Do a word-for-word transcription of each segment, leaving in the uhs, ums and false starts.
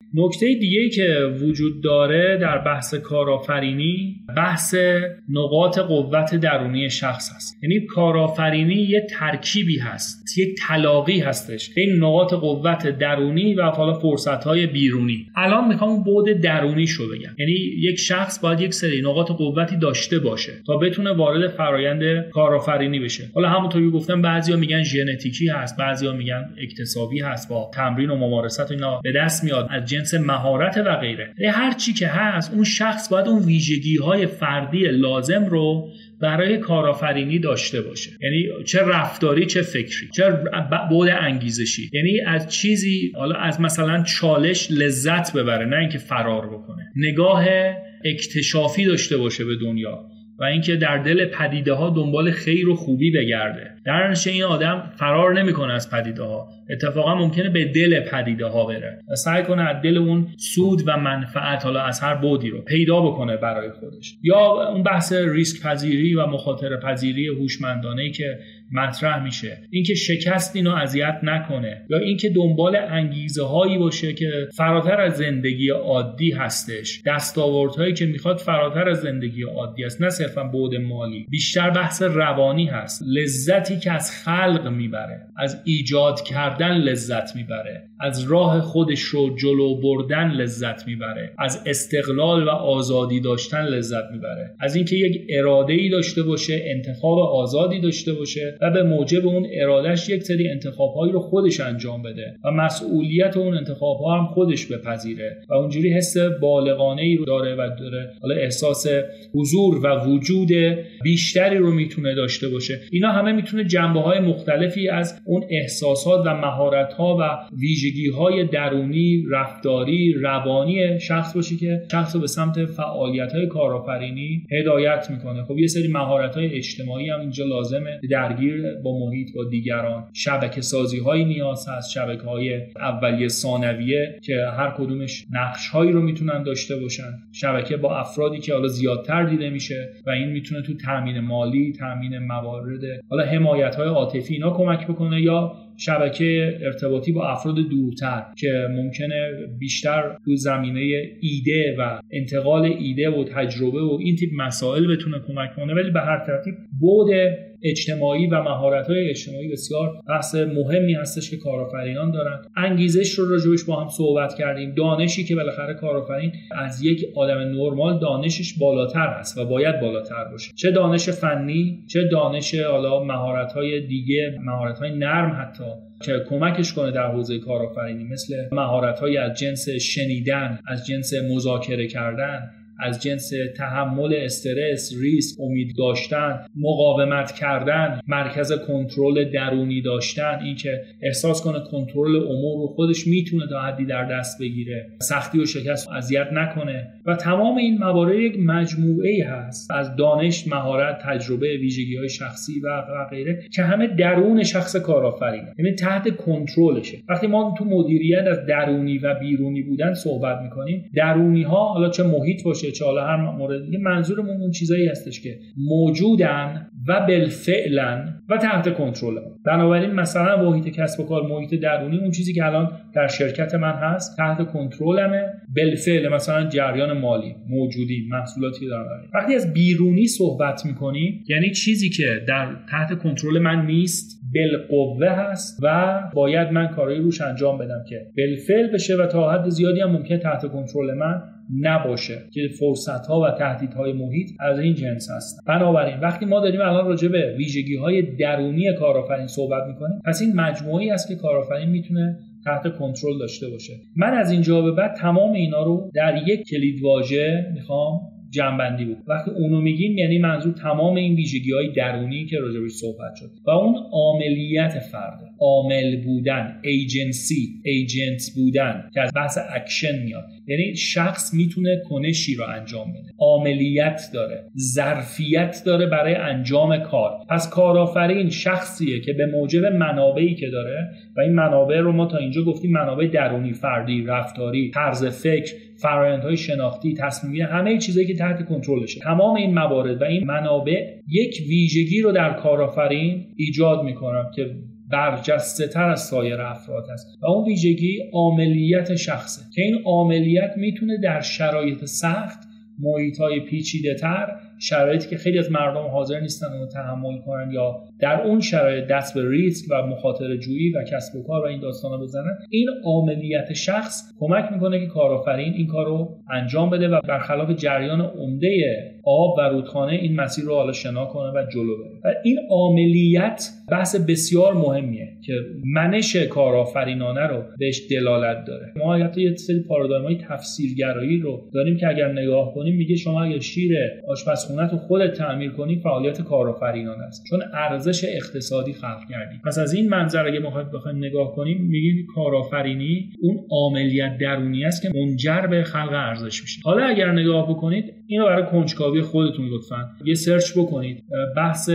نکته دیگه‌ای که وجود داره در بحث کارآفرینی بحث نقاط قوت درونی شخص هست. یعنی کارآفرینی یه ترکیبی هست، یک تلاقی هستش این نقاط قوت درونی و حالا فرصت‌های بیرونی. الان میخوام بعد درونی شو بگم. یعنی یک شخص باید یک سری نقاط قوتی داشته باشه تا بتونه وارد فرایند کارآفرینی بشه. حالا همونطوری که گفتم بعضیا میگن ژنتیکی هست، بعضیا میگن اکتسابی هست، با تمرین و ممارست اینا به دست میاد، از جنس مهارت و غیره. هر چی که هست اون شخص باید اون ویژگی‌های فردی لازم رو برای کارآفرینی داشته باشه. یعنی چه رفتاری چه فکری، چه بعد انگیزشی. یعنی از چیزی، حالا از مثلا چالش لذت ببره، نه اینکه فرار بکنه. نگاه اکتشافی داشته باشه به دنیا و اینکه در دل پدیده ها دنبال خیر و خوبی بگرده. در نتیجه این آدم فرار نمیکنه از پدیده ها، اتفاقا ممکنه به دل پدیده ها بره و سعی کنه از دل اون سود و منفعت، حالا از هر بعدی، رو پیدا بکنه برای خودش. یا اون بحث ریسک پذیری و مخاطره پذیری هوشمندانه‌ای که مطرح میشه، اینکه شکست اینو اذیت نکنه، یا اینکه دنبال انگیزه هایی باشه که فراتر از زندگی عادی هستش، دستاوردهایی که میخواد فراتر از زندگی عادی است، نه صرفا بعد مالی. بیشتر بحث روانی هست، لذتی که از خلق میبره، از ایجاد کردن لذت میبره، از راه خودش رو جلو بردن لذت میبره، از استقلال و آزادی داشتن لذت میبره، از اینکه یک اراده‌ای داشته باشه، انتخاب آزادی داشته باشه و به موجب اون ارادهش یک سری انتخاب‌هایی رو خودش انجام بده و مسئولیت اون انتخاب‌ها هم خودش بپذیره و اونجوری حس بالغانه‌ای رو داره و داره حالا احساس حضور و وجود بیشتری رو میتونه داشته باشه. اینا همه میتونه جنبه‌های مختلفی از اون احساسات و مهارت‌ها و ویژگی‌های درونی، رفتاری، روانی شخص باشه که شخص رو به سمت فعالیت‌های کارآفرینی هدایت میکنه. خب یه سری مهارت‌های اجتماعی هم اینجا لازمه، درگیر با محیط، با دیگران، شبکه سازی های نیاز هست، شبکه های اولیه ثانویه که هر کدومش نقش هایی رو میتونن داشته باشن، شبکه با افرادی که حالا زیادتر دیده میشه و این میتونه تو تامین مالی، تامین موارد، حالا حمایت های عاطفی اینا کمک بکنه، یا شبکه ارتباطی با افراد دورتر که ممکنه بیشتر تو زمینه ایده و انتقال ایده و تجربه و این تیپ مسائل بتونه کمک کنه. ولی به هر ترتیب بعد اجتماعی و مهارت‌های اجتماعی بسیار بحث مهمی هستش که کارآفرینان دارن. انگیزش رو راجبش با هم صحبت کردیم. دانشی که بالاخره کارآفرین از یک آدم نرمال دانشش بالاتر هست و باید بالاتر باشه، چه دانش فنی، چه دانش حالا مهارت‌های دیگه، مهارت‌های نرم حتی که کمکش کنه در حوزه کارآفرینی، مثل مهارت‌های از جنس شنیدن، از جنس مذاکره کردن، از جنس تحمل استرس، ریسک، امید داشتن، مقاومت کردن، مرکز کنترل درونی داشتن، این که احساس کنه کنترل امور رو خودش میتونه تا حدی در دست بگیره، سختی و شکست اذیت نکنه. و تمام این موارد یک مجموعه‌ای هست از دانش، مهارت، تجربه، ویژگی‌های شخصی و غیره که همه درون شخص کارآفرینه، یعنی تحت کنترلشه. وقتی ما تو مدیریت از درونی و بیرونی بودن صحبت می‌کنیم، درونی‌ها حالا چه محیط باشه چه حالا هر مورد دیگه، منظورمون اون چیزایی هستش که موجودن و بالفعلن و تحت کنترل ما. بنابراین مثلا محیط کسب و کار، محیط درونی، اون چیزی که الان در شرکت من هست تحت کنترلمه، بالفعل مثلا جریان مالی، موجودی، محصولاتی دارم. وقتی از بیرونی صحبت میکنیم یعنی چیزی که در تحت کنترل من نیست، بالقوه هست و باید من کارایی روش انجام بدم که بالفعل بشه و تا حد زیادی هم ممکنه تحت کنترل من نباشه، که فرصت‌ها و تهدیدهای محیط از این جنس هست. بنابراین وقتی ما داریم الان راجع به ویژگی‌های درونی کارآفرین صحبت می‌کنیم، پس این مجموعه‌ای است که کارآفرین میتونه تحت کنترل داشته باشه. من از اینجا به بعد تمام اینا رو در یک کلیدواژه میخوام جمع‌بندی بود. وقتی اونو میگیم یعنی منظور تمام این ویژگی‌های درونی که راجعش صحبت شد و اون عاملیت فرد، عامل بودن، ایجنسی، ایجنت بودن که از بحث اکشن میاد. یعنی شخص میتونه کنشی رو انجام بده، عاملیت داره، ظرفیت داره برای انجام کار. پس کارآفرین شخصیه که به موجب منابعی که داره، و این منابع رو ما تا اینجا گفتیم منابع درونی، فردی، رفتاری، طرز فکر، فرآیندهای شناختی، تصمیمی، همه چیزایی که تحت کنترلشه، تمام این موارد و این منابع یک ویژگی رو در کارآفرین ایجاد میکنن که برجسته تر از سایر افراد هست و اون ویژگی عاملیت شخصه که این عاملیت میتونه در شرایط سخت، محیط‌های پیچیده‌تر، شرایطی که خیلی از مردم حاضر نیستن اون رو تحمل کنن یا در اون شرایط دست به ریسک و مخاطره جویی و کسب و کار و این داستانا بزنن، این عاملیت شخص کمک میکنه که کارآفرین این کارو انجام بده و برخلاف جریان عمده آب و رودخانه این مسیر رو حالا شنا کنه و جلو بره. و این عاملیت بحث بسیار مهمیه که منش کارآفرینانه رو بهش دلالت داره. ما حتی یه سری پارادایم‌های تفسیرگرایی رو داریم که اگر نگاه کنیم میگه شما اگه شیر آشپزخونه تو خودت تعمیر کنی فعالیت کارآفرینانه است، چون ارزش اقتصادی خلق کردی. پس از این منظر اگه ما بخوایم نگاه کنیم میگیم کارآفرینی اون عاملیت درونی است که منجر به خلق ارزش میشه. حالا اگر نگاه بکنید اینو برای کنجکاوی خودتون لطفاً یه سرچ بکنید، بحث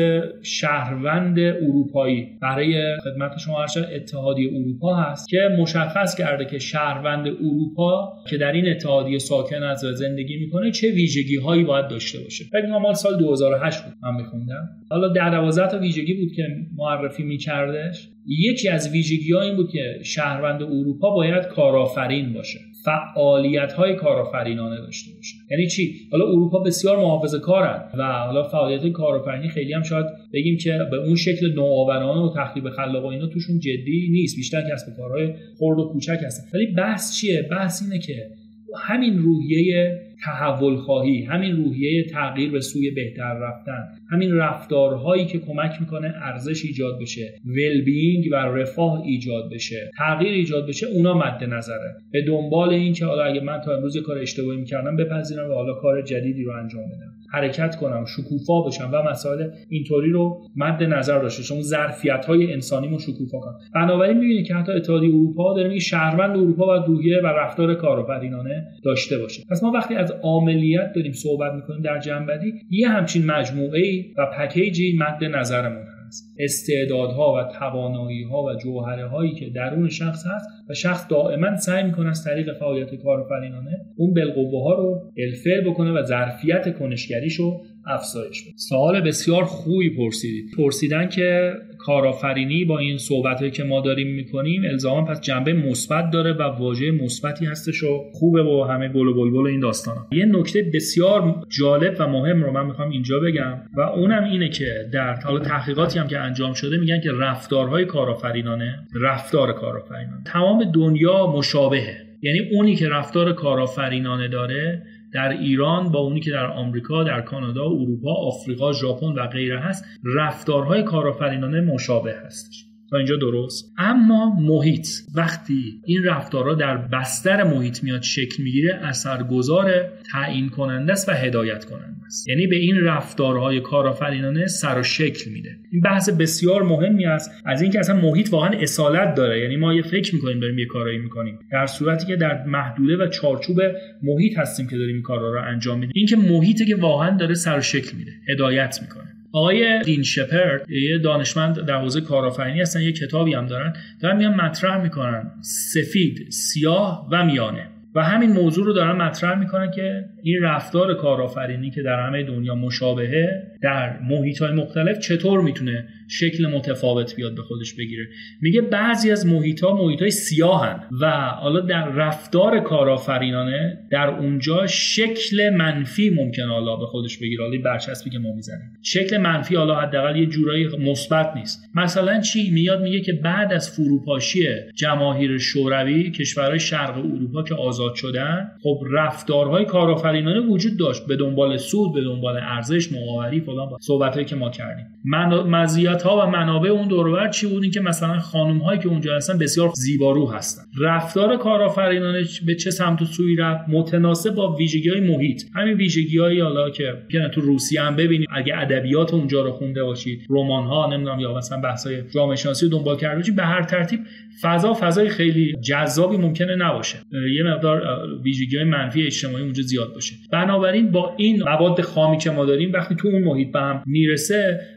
شهروند اروپایی برای خدمت شما ارشد اتحادیه اروپا هست که مشخص کرده که شهروند اروپا که در این اتحادیه ساکن است و زندگی میکنه چه ویژگی هایی باید داشته باشه. فکر کنم مال سال دو هزار و هشت بود من میخوندم. حالا در دوازده تا ویژگی بود که معرفی میکردش. یکی از ویژگی‌ها این بود که شهروند اروپا باید کارآفرین باشه، فعالیت‌های کارآفرینانه داشته باشه. یعنی چی؟ حالا اروپا بسیار محافظه‌کارن و حالا فعالیت کارآفرینی خیلی هم شاید بگیم که به اون شکل نوآورانه و تخریب خلاق و اینا توشون جدی نیست، بیشتر کسب و کارهای خرد و کوچک هستن. ولی بحث چیه؟ بحث اینه که همین روحیه تحول خواهی، همین روحیه تغییر به سوی بهتر رفتن، همین رفتارهایی که کمک میکنه ارزش ایجاد بشه، ویل بینگ و رفاه ایجاد بشه، تغییر ایجاد بشه، اونا مد نظره. به دنبال این که حالا اگه من تا امروز کار اشتباهی میکردم بپذیرم و حالا کار جدیدی رو انجام بدم، حرکت کنم، شکوفا بشم و مسائل اینطوری رو مد نظر داشته باشم، ظرفیت‌های انسانیمو شکوفا کنم. بنابراین می‌بینید که حتی اتحادیه اروپا داره میگه شهروند اروپا باید روحیه و رفتار کارآفرینانه داشته باشه. پس ما وقتی از عاملیت داریم صحبت می‌کنیم در جنبندی، یه همچین مجموعه‌ای و پکیجی مد نظرمون هست. استعدادها و توانایی‌ها و جوهره‌هایی که درون شخص هست و شخص دائما سعی می‌کنه از طریق فعالیت کارآفرینانه اون بالقوه‌ها رو بالفعل بکنه و ظرفیت کنشگریشو افزایش بده. سوال بسیار خوبی پرسیدید. پرسیدن که کارآفرینی با این صحبتایی که ما داریم میکنیم الزاما پس جنبه مثبت داره و واژه مثبتی هستش و خوبه با همه گل و بلبل این داستانا. یه نکته بسیار جالب و مهم رو من میخوام اینجا بگم و اونم اینه که در حالا تحقیقاتی هم که انجام شده میگن که رفتارهای کارآفرینانه، رفتار کارآفرینانه تمام دنیا مشابهه. یعنی اونی که رفتار کارآفرینانه داره در ایران با اونی که در آمریکا، در کانادا، اروپا، آفریقا، ژاپن و غیره هست، رفتارهای کارآفرینانه مشابه هستش. تا اینجا درست؟ اما محیط وقتی این رفتارها در بستر محیط میاد شکل میگیره، اثرگذار، تعیین کننده است و هدایت کننده است. یعنی به این رفتارهای کارآفرینانه سر و شکل میده. این بحث بسیار مهمی است از اینکه اصلا محیط واقعا اصالت داره. یعنی ما یه فکر میکنیم داریم یه کارایی میکنیم در صورتی که در محدوده و چارچوب محیط هستیم که داریم این کارا رو انجام میدیم. این که محیطی که واقعا داره سر و شکل میده، هدایت میکنه. آقای دین شپرد یه دانشمند در حوزه کارآفرینی هستن، یه کتابی هم دارن، دارن میان مطرح میکنن سفید، سیاه و میانه و همین موضوع رو دارن مطرح میکنن که این رفتار کارآفرینی که در همه دنیا مشابهه در محیط‌های مختلف چطور میتونه شکل متفاوت بیاد به خودش بگیره. میگه بعضی از محیط‌ها محیط‌های سیاهن و حالا در رفتار کارآفرینانه در اونجا شکل منفی ممکنه حالا به خودش بگیره. حالا برچسبی که ما میزنیم شکل منفی حالا حداقل یه جورایی مثبت نیست. مثلا چی میاد؟ میگه که بعد از فروپاشی جماهیر شوروی کشورهای شرق اروپا که آزاد شدن، خب رفتارهای کارآفرینانه وجود داشت به دنبال سود، به دنبال ارزش، نوآوری، فلان صحبتایی که ما کردیم. مزیت‌ها و منابع اون دور و بر چی بود؟ این که مثلا خانم‌هایی که اونجا هستن بسیار زیبارو هستن. رفتار کارآفرینانه به چه سمت و سوی رفت؟ متناسب با ویژگی‌های محیط. همین ویژگی‌هایی حالا که که تو روسیه هم ببینید، اگه ادبیات اونجا رو خونده باشید، رمان‌ها نمیدونم یا مثلا بحث‌های جامعه شناسی رو دنبال کرده باشید، به هر ترتیب فضا فضای خیلی جذابی ممکنه نباشه. یه مقدار ویژگی‌های منفی اجتماعی اونجا زیاد باشه. بنابراین با این مواد خامی که ما داریم وقتی تو اون محیط به هم میرسه،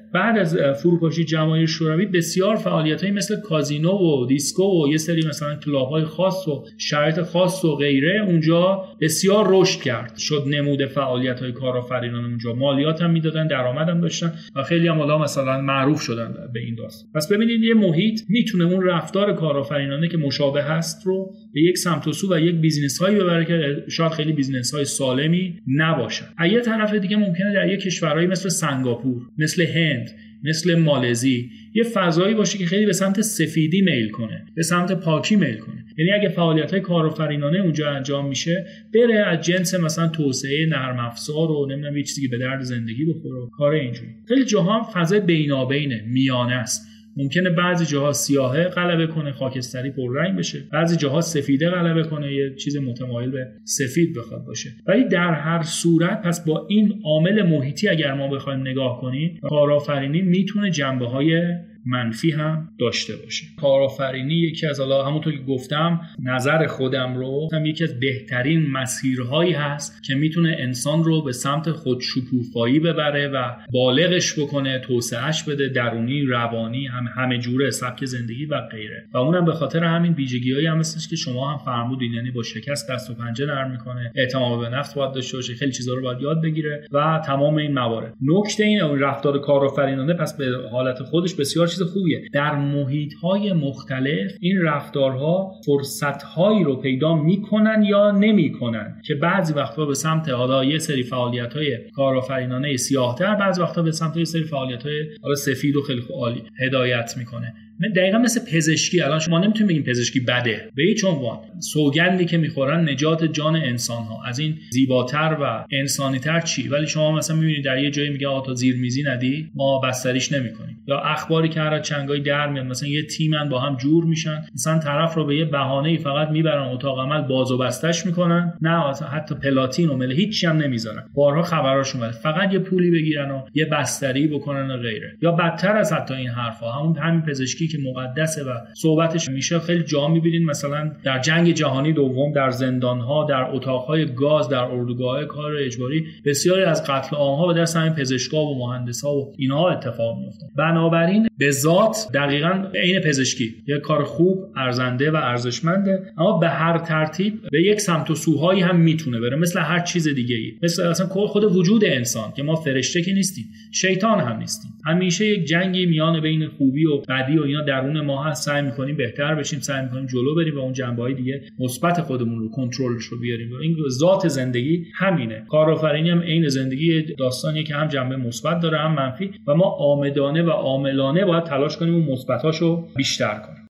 بعد از فروپاشی جماهیر شوروی بسیار فعالیت‌های مثل کازینو و دیسکو و یه سری مثلا کلاب‌های خاص و شرایط خاص و غیره اونجا بسیار رشد کرد، شد نمود فعالیت‌های کارآفرینان اونجا. مالیات هم میدادن، درآمد هم داشتن و خیلی هم حالا مثلا معروف شدن به این داستان. پس ببینید یه محیط میتونه اون رفتار کارآفرینانه که مشابه هست رو به یک سمت و سو و یک بیزینس‌هایی ببره که شاید خیلی بیزینس‌های سالمی نباشن. از یه طرف دیگه ممکنه در یک کشورهایی مثل سنگاپور، مثل هند، مثل مالزی یه فضایی باشه که خیلی به سمت سفیدی میل کنه، به سمت پاکی میل کنه. یعنی اگه فعالیت‌های کارآفرینانه اونجا انجام میشه، بره از جنس مثلا توسعه نرم افزار و نمیدونم یه چیزی که به درد زندگی بخوره، کار اینجوری. خیلی جاها هم فضای بینابینه، میانه است. ممکنه بعضی جاها سیاهه غلبه کنه، خاکستری پررنگ بشه، بعضی جاها سفیده غلبه کنه، یه چیز متمایل به سفید بخواد باشه. ولی در هر صورت پس با این عامل محیطی اگر ما بخوایم نگاه کنیم، کارآفرینی میتونه جنبه‌های منفی هم داشته باشه. کارآفرینی یکی از حالا همونطور که گفتم نظر خودم رو هم یکی از بهترین مسیرهایی هست که میتونه انسان رو به سمت خودشکوفایی ببره و بالغش بکنه، توسعهش بده، درونی، روانی، هم همه جوره، سبک زندگی و غیره. و اونم به خاطر همین ویژگی‌هایی هم هستش که شما هم فرمودین، یعنی با شکست دست و پنجه نرم میکنه، اعتماد به نفس باید داشته باشه، خیلی چیزا رو باید یاد بگیره و تمام این موارد. نکته اینه رفتار کارآفرینانه پس به حالت خودش بسیار چیز خوبیه. در محیط‌های مختلف این رفتارها فرصت‌هایی رو پیدا می‌کنن یا نمی‌کنن که بعضی وقتا به سمت حالا یه سری فعالیت‌های کارآفرینانه سیاه‌تر، بعضی وقتا به سمت یه سری فعالیت‌های حالا سفید و خیلی عالی هدایت می‌کنه. دقیقاً مثل پزشکی. الان شما نمیتونید بگین پزشکی بده به هیچ عنوان. سوگندی که میخورن نجات جان انسان‌ها، از این زیباتر و انسانی‌تر چی؟ ولی شما مثلا میبینید در یه جایی میگه آقا تو زیرمیزی ندی ما بستریش نمی‌کنیم، یا اخباری که هر چنگای در میاد مثلا یه تیمن با هم جور میشن، مثلا طرف رو به یه بهانه‌ای فقط میبرن اتاق عمل باز و بستش میکنن، نه حتی پلاتین و مل هیچی هم نمیذارن. بارها خبراشون اومده فقط یه پولی بگیرن و یه بستری بکنن و غیره. یا بدتر از حتی این حرفا همون همین پزشکی که مقدسه و صحبتش میشه خیلی جا میبینید مثلا در جنگ جهانی دوم در زندان‌ها، در اتاق‌های گاز، در اردوگاه‌های کار اجباری بسیاری از قتل عام‌ها به دست همین پزشکا و مهندسا و اینها اتفاق میفته. بنابراین به ذات دقیقاً عین پزشکی یک کار خوب، ارزنده و ارزشمنده، اما به هر ترتیب به یک سمت و سوهایی هم میتونه بره، مثل هر چیز دیگه‌ای، مثل اصلا خود وجود انسان که ما فرشته که نیستیم، شیطان هم نیستیم. همیشه یک جنگی میان بین خوبی و بدی و اینا درون ما هست. سعی می‌کنیم بهتر بشیم، سعی می‌کنیم جلو بریم و اون جنبه‌های دیگه مثبت خودمون رو کنترلش رو بیاریم. این ذات زندگی همینه. کارآفرینی هم عین زندگی داستانیه که هم جنبه مثبت داره هم منفی و ما آمدانه و عاملانه باید تلاش کنیم اون مثبتاشو بیشتر کنیم.